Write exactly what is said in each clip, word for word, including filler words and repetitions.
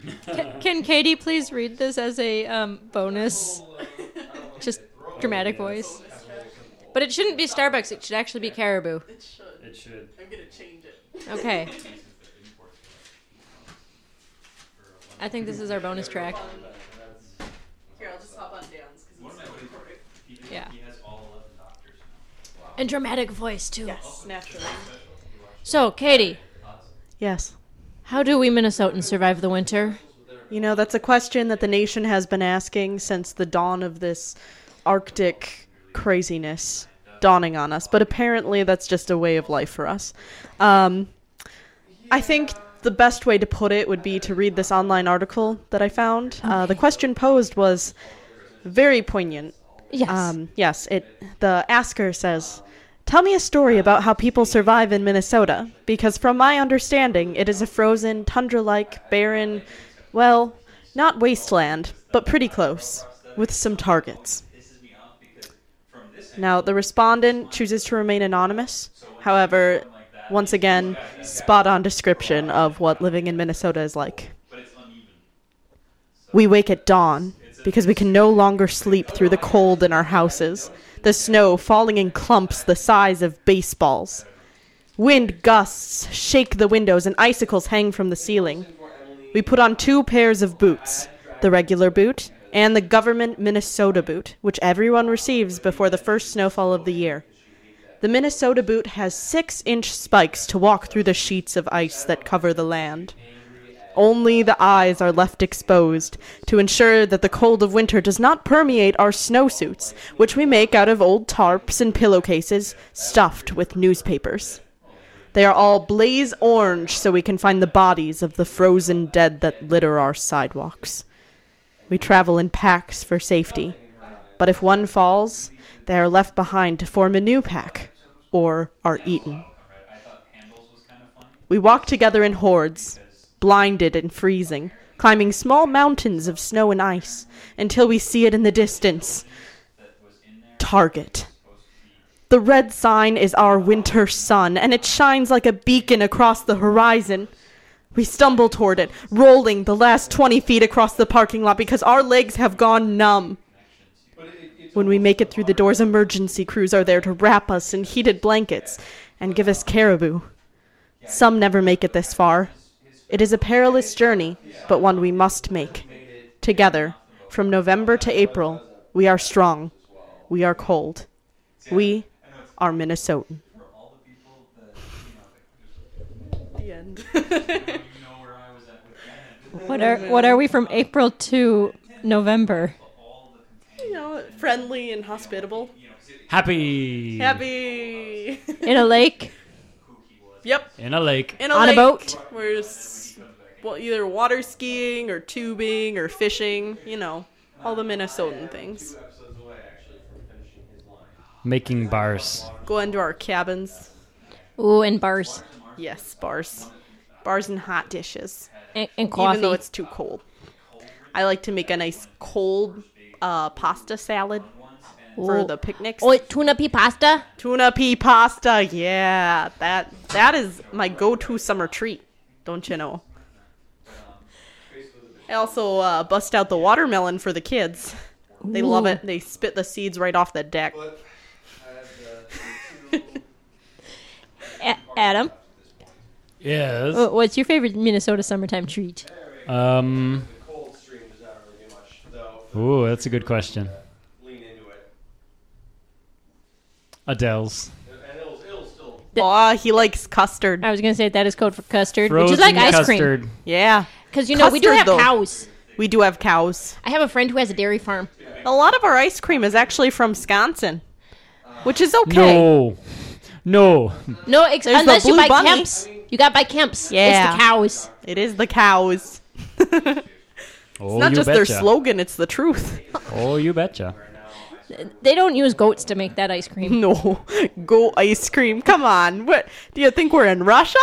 Can, can Katie please read this as a um, bonus? Just dramatic voice. But it shouldn't be Starbucks. It should actually be Caribou. It should. It should. I'm going to change it. Okay. I think this is our bonus track. Here, I'll just hop on Dan's because it's so recording. Yeah. He has all eleven doctors now. And dramatic voice, too. Yes, naturally. So, Katie, Yes. how do we Minnesotans survive the winter? You know, that's a question that the nation has been asking since the dawn of this Arctic craziness dawning on us. But apparently that's just a way of life for us. Um, I think the best way to put it would be to read this online article that I found. Uh, the question posed was very poignant. Yes. Um, yes, it. The asker says, "Tell me a story about how people survive in Minnesota, because from my understanding, it is a frozen, tundra-like, barren, well, not wasteland, but pretty close, with some targets." Now, the respondent chooses to remain anonymous. However, once again, spot-on description of what living in Minnesota is like. "We wake at dawn, because we can no longer sleep through the cold in our houses, the snow falling in clumps the size of baseballs. Wind gusts shake the windows and icicles hang from the ceiling. We put on two pairs of boots, the regular boot and the government Minnesota boot, which everyone receives before the first snowfall of the year. The Minnesota boot has six-inch spikes to walk through the sheets of ice that cover the land. Only the eyes are left exposed to ensure that the cold of winter does not permeate our snowsuits, which we make out of old tarps and pillowcases stuffed with newspapers. They are all blaze orange so we can find the bodies of the frozen dead that litter our sidewalks. We travel in packs for safety, but if one falls, they are left behind to form a new pack, or are eaten. We walk together in hordes, blinded and freezing, climbing small mountains of snow and ice, until we see it in the distance. Target. The red sign is our winter sun, and it shines like a beacon across the horizon. We stumble toward it, rolling the last twenty feet across the parking lot because our legs have gone numb. When we make it through the doors, emergency crews are there to wrap us in heated blankets and give us Caribou. Some never make it this far. It is a perilous journey, but one we must make. Together, from November to April, we are strong. We are cold. We are Minnesotan." The end. What are what are we from April to November? You know, friendly and hospitable. Happy. Happy. In a lake? Yep. In a lake. In a On a lake, boat? We're s- well, either water skiing or tubing or fishing. You know, all the Minnesotan things. Making bars. Go into our cabins. Ooh, and bars. Yes, bars. Bars and hot dishes. And, and coffee. Even though it's too cold. I like to make a nice cold uh, pasta salad for Ooh. the picnics. Oh, tuna pea pasta? Tuna pea pasta, yeah. That that is my go-to summer treat, don't you know? I also uh, bust out the watermelon for the kids. They love it. They spit the seeds right off the deck. A- Adam, Yes. wh- what's your favorite Minnesota summertime treat? Um. Ooh, that's a good question. Adele's. Aw, he likes custard. I was going to say that is code for custard, Frozen which is like ice custard. cream. Yeah. Because, you know, we do Custard, have though. cows. We do have cows. I have a friend who has a dairy farm. A lot of our ice cream is actually from Wisconsin, which is okay. No. No. No, ex- There's the unless you Blue buy Bunny. Kemp's. You got to buy Kemp's. Yeah. It's the cows. It is the cows. Oh, Not you just betcha. their slogan, it's the truth. Oh, you betcha. They don't use goats to make that ice cream. No, go ice cream. Come on. What do you think we're in Russia?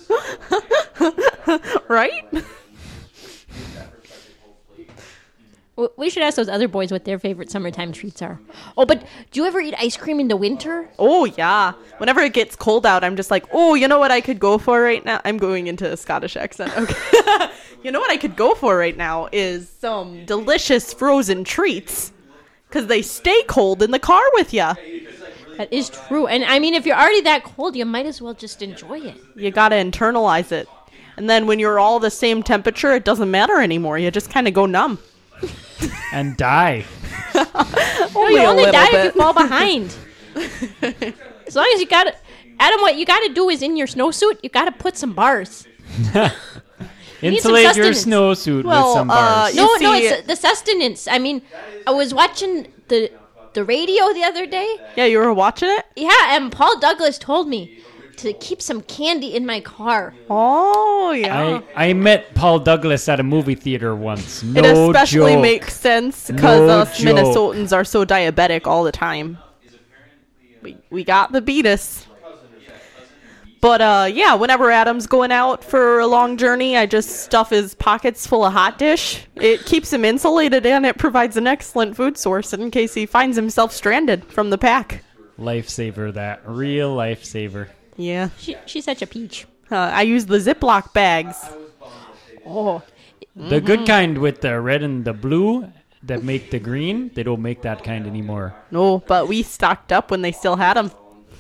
Right? W- We should ask those other boys what their favorite summertime treats are. Oh, but do you ever eat ice cream in the winter? Oh, yeah. Whenever it gets cold out, I'm just like, oh, you know what I could go for right now? I'm going into a Scottish accent. Okay. You know what I could go for right now is some delicious frozen treats. Because they stay cold in the car with you. That is true. And I mean, if you're already that cold, you might as well just enjoy it. You got to internalize it. And then when you're all the same temperature, it doesn't matter anymore. You just kind of go numb. And die. No, you a only little die if bit. you fall behind. As long as you got to, Adam, what you got to do is in your snowsuit, you got to put some bars. need some Insulate your sustenance. snowsuit Well, with some uh, bars. You No, no, see- it's the sustenance. I mean, I was watching the the radio the other day. Yeah, you were watching it? Yeah, and Paul Douglas told me to keep some candy in my car. Oh, yeah. I, I met Paul Douglas at a movie theater once. No It especially joke. makes sense because No us joke. Minnesotans are so diabetic all the time. We, we got the beatus. But, uh, yeah, whenever Adam's going out for a long journey, I just stuff his pockets full of hot dish. It keeps him insulated and it provides an excellent food source in case he finds himself stranded from the pack. Lifesaver, that. Real lifesaver. Yeah. She, she's such a peach. Uh, I use the Ziploc bags. Oh, The good kind with the red and the blue that make the green, they don't make that kind anymore. No, but we stocked up when they still had them.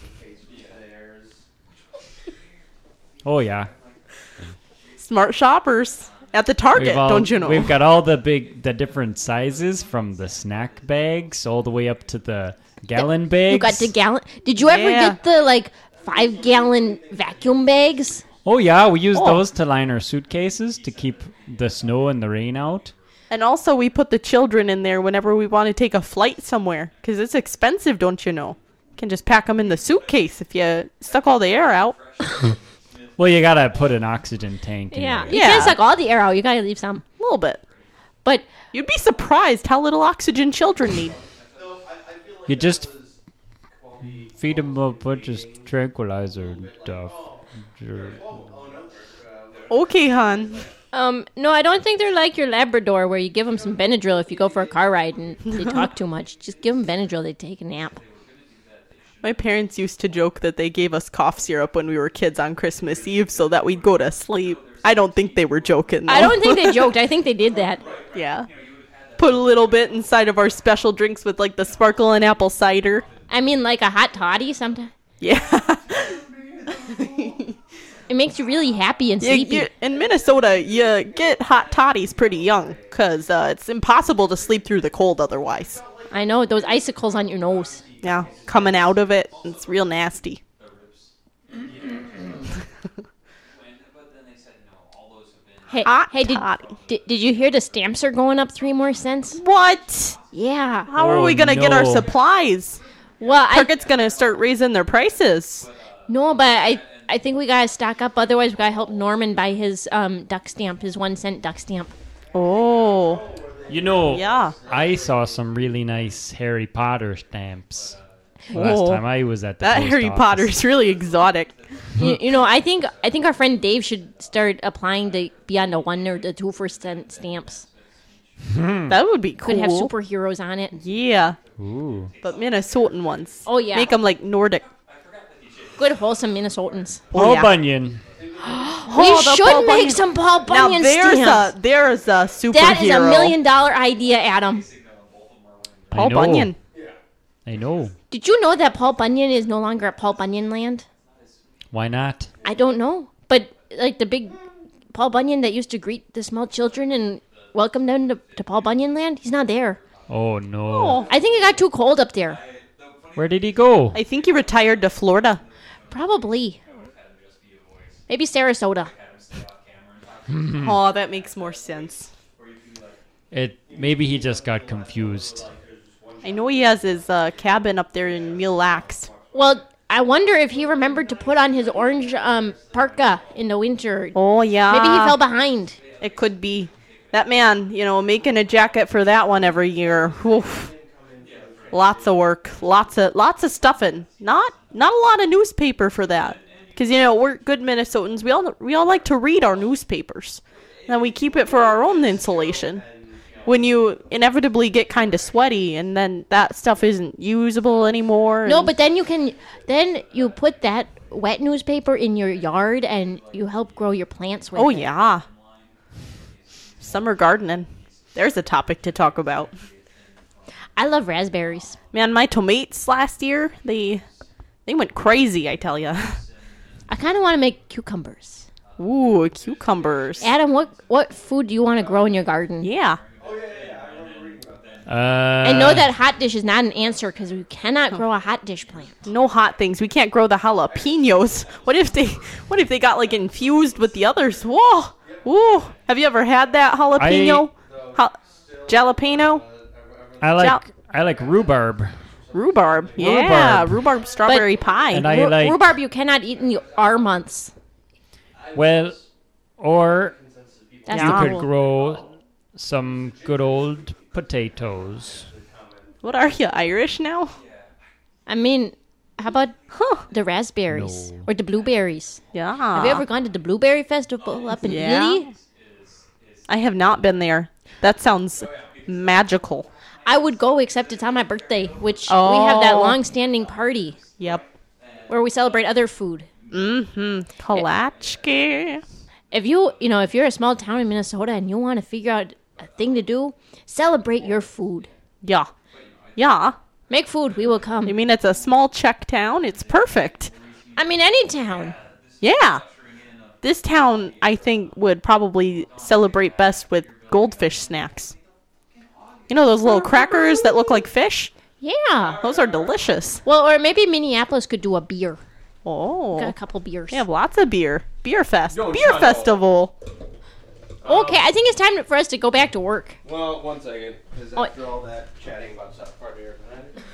Oh, yeah. Smart shoppers at the Target, We've all- don't you know? We've got all the big, the different sizes from the snack bags all the way up to the gallon bags. you got the gallon. Did you ever Yeah. get the like five gallon vacuum bags? Oh, yeah, we use Oh. those to line our suitcases to keep the snow and the rain out. And also, we put the children in there whenever we want to take a flight somewhere. Because it's expensive, don't you know? You can just pack them in the suitcase if you suck all the air out. Well, you gotta put an oxygen tank in Yeah, there. you Yeah. can't suck all the air out. You gotta leave some. A little bit. But You'd be surprised how little oxygen children need. You just feed them a bunch of tranquilizer and stuff. Okay, hon. um, no, I don't think they're like your Labrador, where you give them some Benadryl if you go for a car ride and they talk too much. Just give them Benadryl. They take a nap. My parents used to joke that they gave us cough syrup when we were kids on Christmas Eve so that we'd go to sleep. I don't think they were joking, though. I don't think they joked. I think they did that. Yeah. Put a little bit inside of our special drinks with, like, the sparkle and apple cider. I mean, like a hot toddy sometimes. Yeah. It makes you really happy and You- sleepy. you- in Minnesota, you get hot toddies pretty young because uh, it's impossible to sleep through the cold otherwise. I know, those icicles on your nose. Yeah, coming out of it, it's real nasty. Hey, Hot hey, did, toddy. did did you hear the stamps are going up three more cents? What? Yeah. How are Oh, we gonna get our no. supplies? Well, I Target's gonna start raising their prices. no, but I I think we gotta stock up. Otherwise, we gotta help Norman buy his um duck stamp, his one cent duck stamp. Oh, You know, yeah. I saw some really nice Harry Potter stamps last Oh. time I was at the That post Harry office. Potter's really exotic. you, you know, I think I think our friend Dave should start applying to be on the one or the two for cent stamps. That would be cool. Could have superheroes on it. Yeah, Ooh. but Minnesotan ones. Oh, yeah. Make them like Nordic. Good wholesome Minnesotans. Oh, Paul yeah. Bunyan. we the should Paul make Bunyan. some Paul Now Bunyan there's stamps. a there's a superhero. That is a million dollar idea, Adam. I Paul know. Bunyan. I know. Did you know that Paul Bunyan is no longer at Paul Bunyan Land? Why not? I don't know. But, like, the big Paul Bunyan that used to greet the small children and welcome them to, to Paul Bunyan Land, he's not there. Oh, no. I think it got too cold up there. Where did he go? I think he retired to Florida. Probably. Maybe Sarasota. Oh, that makes more sense. It Maybe he just got confused. I know he has his uh, cabin up there in Mille Lacs. Well, I wonder if he remembered to put on his orange um, parka in the winter. Oh yeah. Maybe he fell behind. It could be. That man, you know, making a jacket for that one every year. Oof. Lots of work, lots of lots of stuffing. Not not a lot of newspaper for that, because you know we're good Minnesotans. We all we all like to read our newspapers, and we keep it for our own insulation. when you inevitably get kind of sweaty and then that stuff isn't usable anymore. No, and- but then you can, then you put that wet newspaper in your yard and you help grow your plants with Oh, it. yeah. Summer gardening. There's a topic to talk about. I love raspberries. Man, my tomatoes last year, they they went crazy, I tell ya. I kind of want to make cucumbers. Ooh, cucumbers. Adam, what what food do you want to grow in your garden? Yeah. Uh, I know that hot dish is not an answer because you cannot grow a hot dish plant. No hot things. We can't grow the jalapenos. What if they what if they got like infused with the others? Whoa. Whoa. Have you ever had that jalapeno? Ha- jalapeno? I like Jal- I like rhubarb, Rhubarb. Yeah, Rhubarb. rhubarb strawberry pie. and I Ru- like Rhubarb you cannot eat in the R months. well, or That's Yeah. the could rule. grow some good old potatoes. What are you, Irish now? I mean, how about Huh. the raspberries No. or the blueberries? Yeah. Have you ever gone to the blueberry festival up in Yeah. Ely? I have not been there. That sounds magical. I would go, except it's on my birthday, which we have that Oh. long-standing party Yep. where we celebrate other food. Mm-hmm. Kalachki. If you, you know, if you're a small town in Minnesota and you want to figure out a thing to do, celebrate your food. Yeah. Yeah. Make food, we will I come. mean, it's a small Czech town. It's perfect. I mean, any town. Yeah. This town, I think, would probably celebrate best with goldfish snacks. You know those little crackers that look like fish? Yeah. Those are delicious. Well, or maybe Minneapolis could do a beer. Oh. Got a couple beers. They have lots of beer. Beer fest. Yo, beer shut festival. Okay, I think it's time for us to go back to work. Well, one second, because Oh. after all that chatting about South Park here,